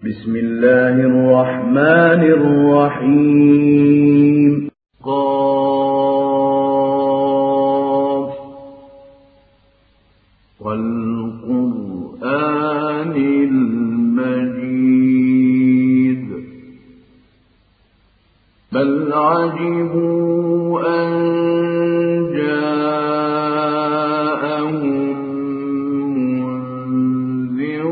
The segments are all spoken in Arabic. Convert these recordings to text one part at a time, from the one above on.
بسم الله الرحمن الرحيم قاف والقرآن المجيد بل عجبوا أن جاءهم منذر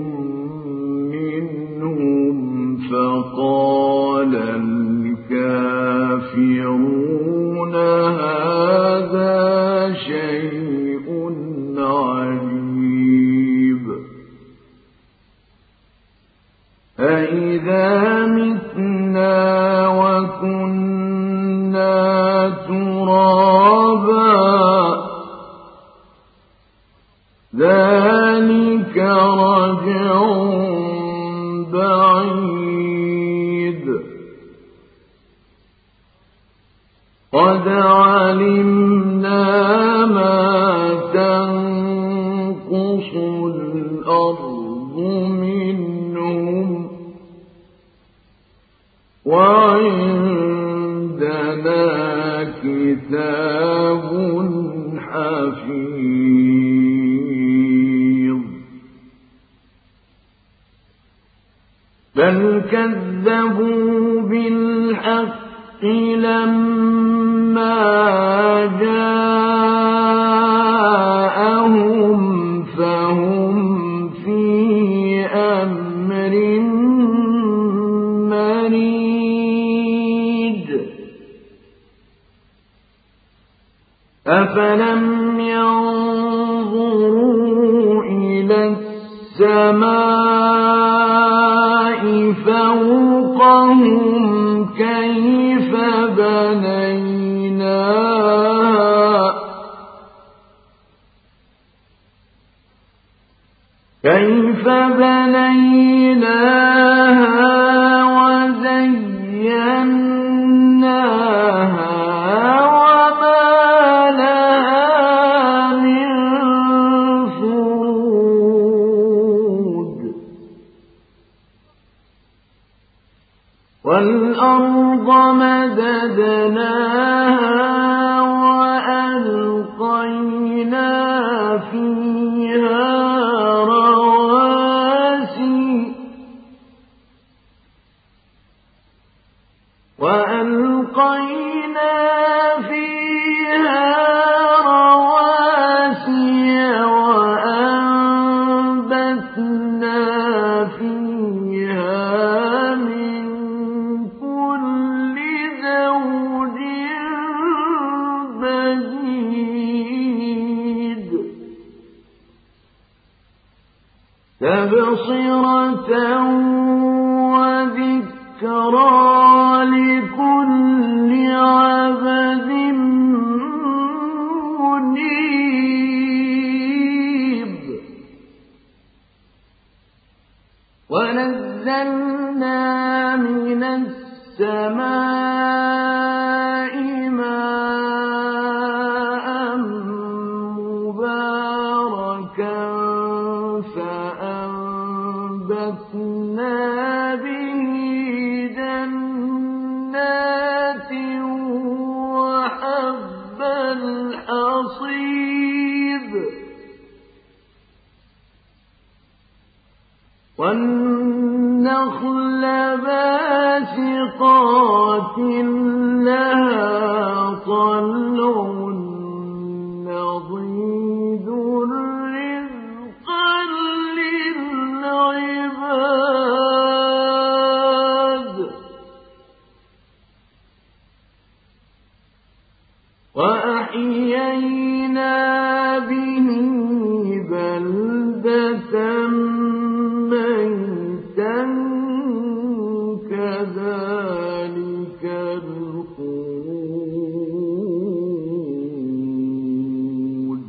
منهم فقال الكافرون هذا شيء عجيب أإذا متنا وكنا ترابا ذلك رجع بعيد قد علمنا ما تنقص الأرض منهم وعندنا كتاب حفيظ بل كذبوا بالحق لما جاءهم فهم في أمر مريج أفلم ينظروا إلى السماء فوقهم كيف بنيناها وزيناها وما لها من فروج والأرض مددناها وألقينا فيها رواسي وأنبتنا فيها من كل زوج بهيج تبصرة وذكرى لكل عبد منيب ونزلنا من السماء ماء مباركا فأنبتنا به جنات وحب الحصيد والنخل باسقات لها طلع نضيد رزقا للعباد وأحيينا به بلدة ميتا كذلك الخروج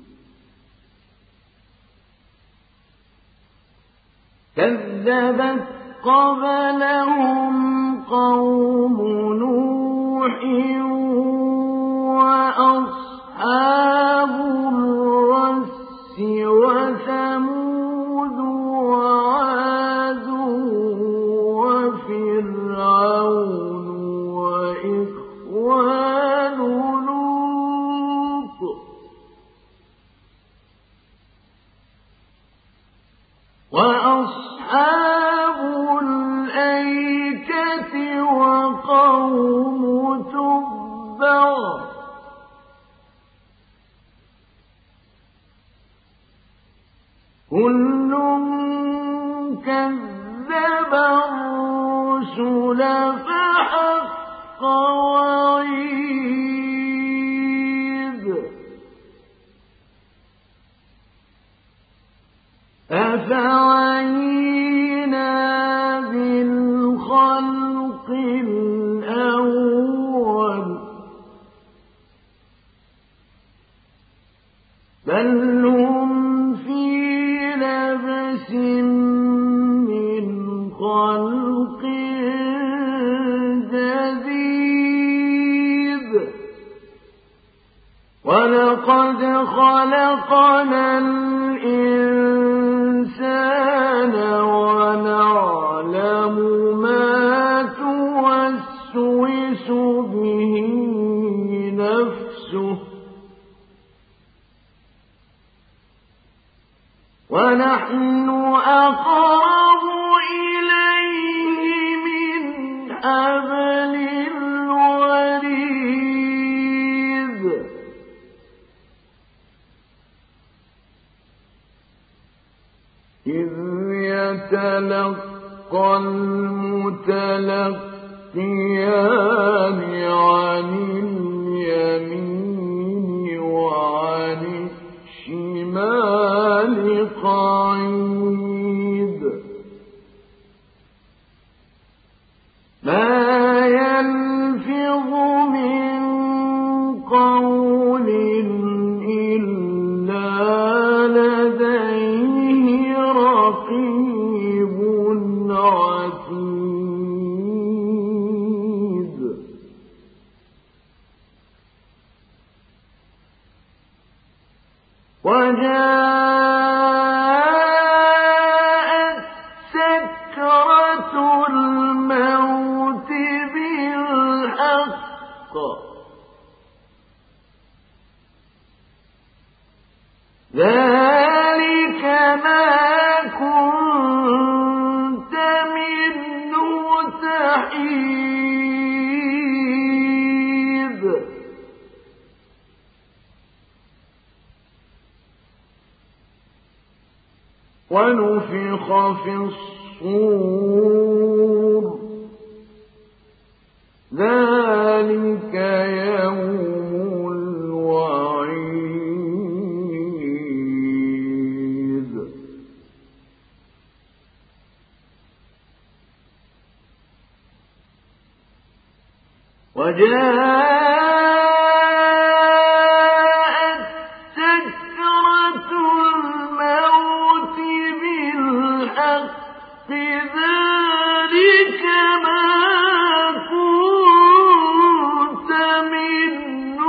كذبت قبلهم قوم نوح وأصحاب الرس وثمود وعاد كَذَّبَ الرُّسُلَ فَحَقَّ وَعِيدِ أَفَعَيِينَا بِالْخَلْقِ الْأَوَّلِ بَلْ هُمْ فِي لَبْسٍ مِّنْ خَلْقٍ جَدِيدٍ وَلَقَدْ خَلَقْنَا الْإِنسَانَ وَنَعْلَمُ مَا تُوَسْوِسُ بِهِ نَفْسُهُ وَنَحْنُ أَقْرَبُ إِلَيْهِ مِنْ حَبْلِ الْوَرِيدِ إِذْ يَتَلَقَّى الْمُتَلَقِّيَانِ عَنِ الْيَمِينِ وَعَنِ الشِّمَالِ قَعِيدٌ مَا يَلْفِظُ مِن قَوْلٍ إِلَّا لَدَيْهِ رَقِيبٌ عَتِيدٌ وَجَاءَتْ سَكْرَةُ الْمَوْتِ بِالْحَقِّ ذَلِكَ مَا كُنتَ مِنْهُ تَحِيدُ وَنُفِخَ فِي الصُّورِ ذَلِكَ يَوْمُ الْوَعِيدِ وَجَاءَتْ سَكْرَةُ الْمَوْتِ بِالْحَقِّ ذَلِكَ مَا كُنتَ مِنْهُ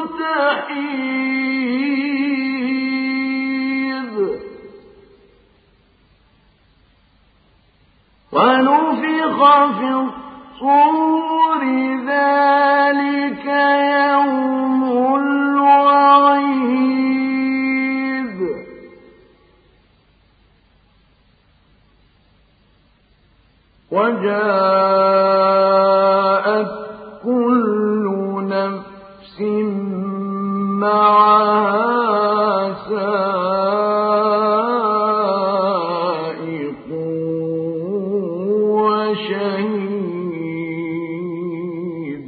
تَحِيدُ وَنُفِخَ فِي الصُّورِ ذَلِكَ يَوْمُ الْوَعِيدِ وَجَاءَتْ كُلُّ نَفْسٍ مَّعَهَا سَائِقٌ وَشَهِيدٌ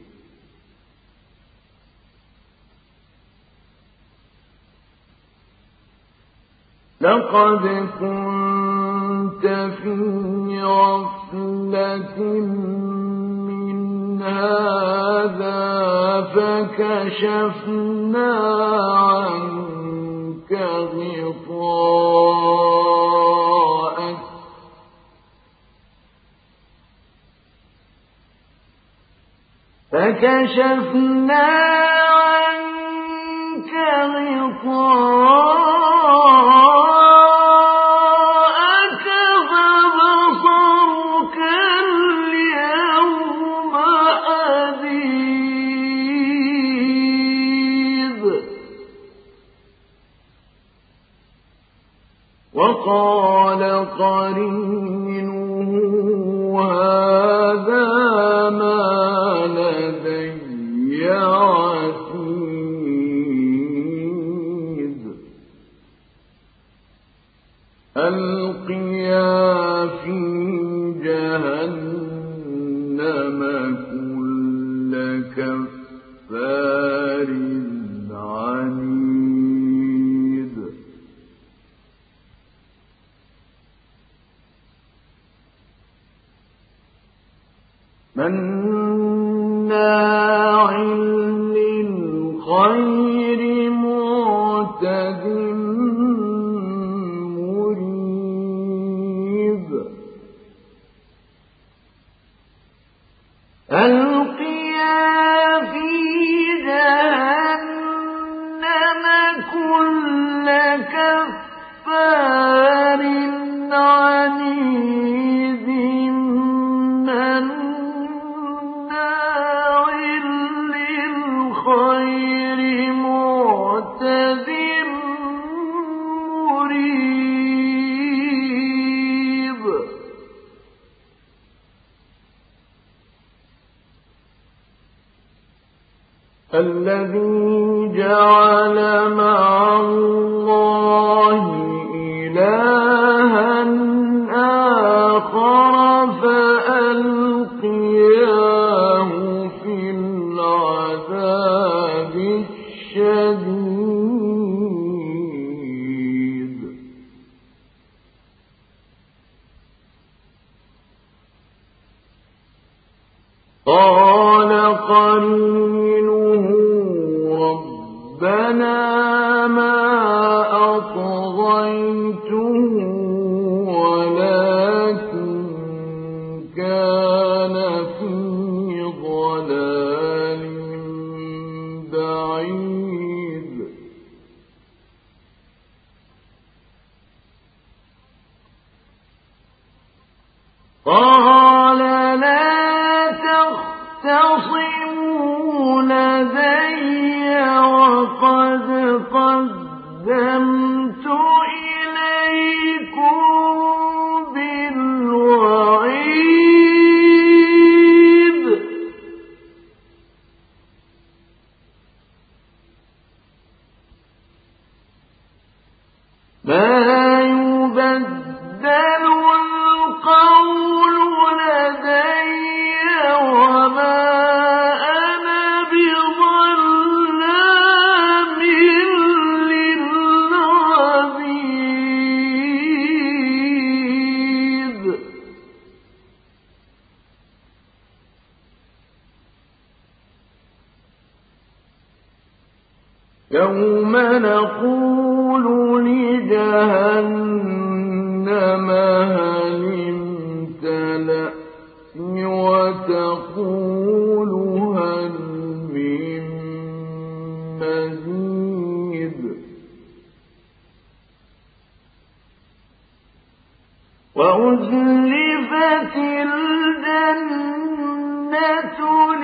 لَقَدْ كُنتَ فِي غَفْلَةٍ مِّنْ هَٰذَا فَكَشَفْنَا عَنكَ غِطَاءَكَ فَبَصَرُكَ الْيَوْمَ حَدِيدٌ وَقَالَ قَرِينُهُ هَٰذَا مَا لَدَيَّ عَتِيدٌ أَلْقِيَا فِي مناع للخير معتد مريب ألقيا في جهنم كل كفار عنيد مناع للخير معتد مريب الذي جعل مع الله إلها آخر فألقياه في العذاب الشديد قال قرينه ربنا ما أطغيته ولكن كان في ضلال بعيد قال لا تختصموا لدي وقد قدمت إليكم بالوعيد ما يبدل القول لدي وما أنا بظلام للعبيد يوم نقول لجهنم هل امتلأت وتقول هل من مزيد وأزلفت الجنة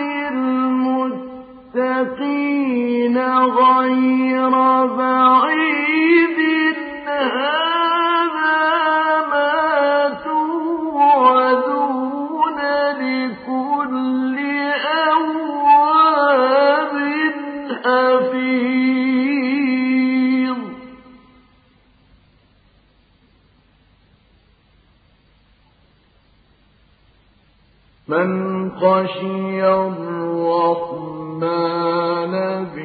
للمتقين غير بعيد هذا ما توعدون لكل أواب حفيظ من خشي الرحمن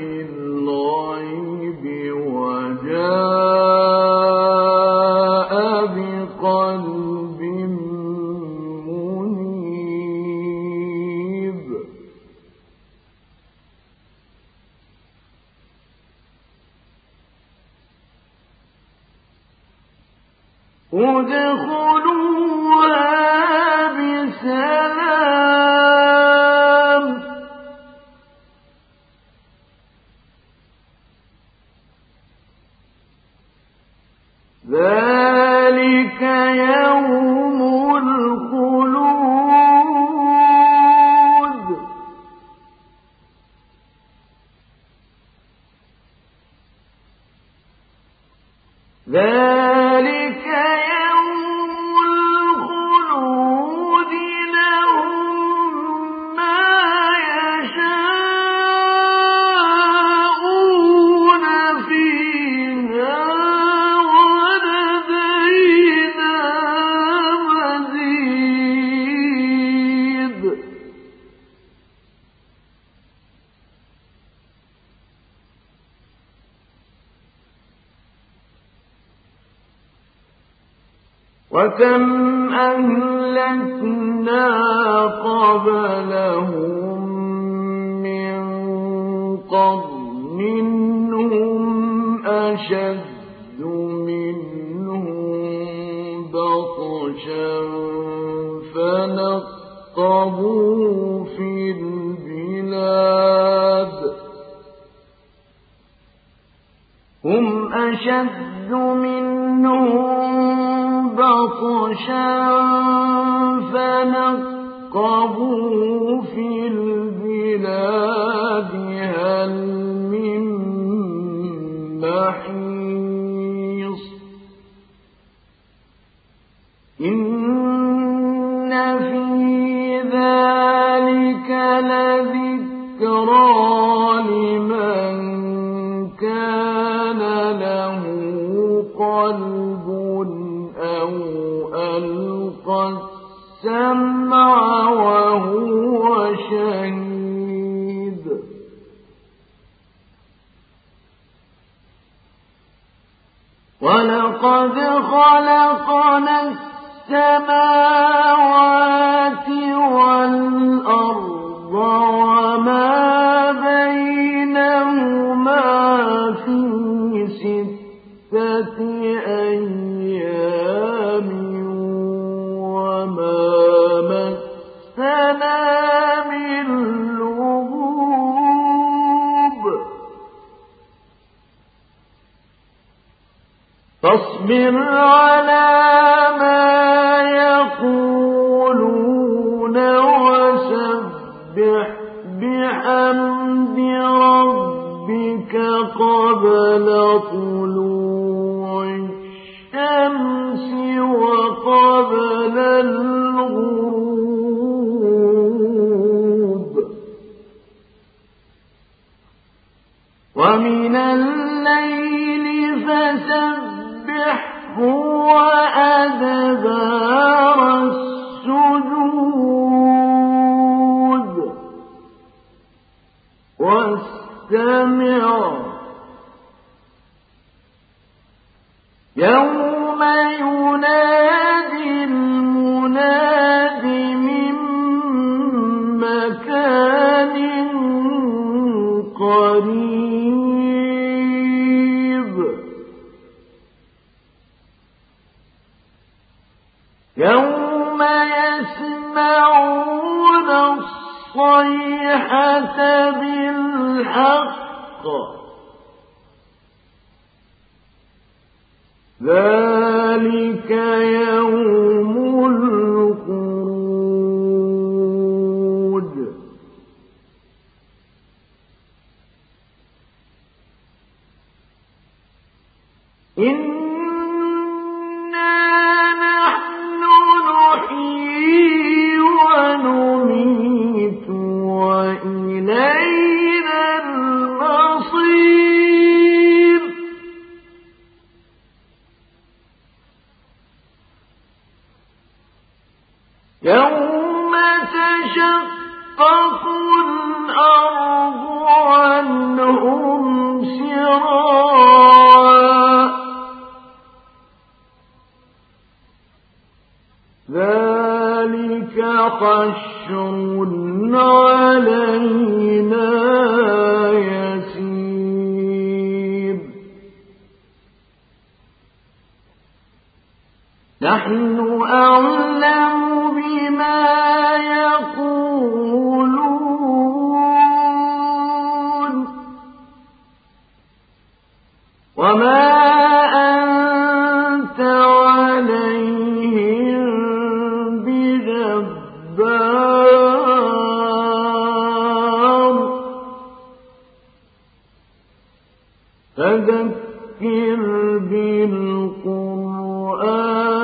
بالغيب وجاء بقلب منيب ادخلوها بسلام ذلك يوم الخلود ذلك يوم الخلود لهم ما يشاءون فيها ولدينا مزيد وكم أهلكنا أهلكنا قبلهم من قرن هم أشد منهم بطشا فنقبوا في البلاد هم أشد منهم بطشا فنقبوا في البلاد هل من محيص إن في ذلك لذكرى لمن كان له قلب أو ألقى السمع وهو شهيد ولقد خلقنا السماوات والأرض وما بينهما في 6 أيام وما مسنا من لغوب فاصبر على ما يقولون وسبح بحمد ربك قبل طلوع الشمس وقبل الغروب ومن الليل فسبحه وأدبار السجود واستمع يوم ينادي المناد من مكان قريب يوم يسمعون الصيحة بالحق ذلك يوم الخروج إنا نحن نحيي ونميت وإلينا المصير يوم تشقق الأرض عنهم سراعا ذلك حشر علينا يسير نحن أعلم بما يقولون وما أنت عليهم بجبار فذكر بالقرآن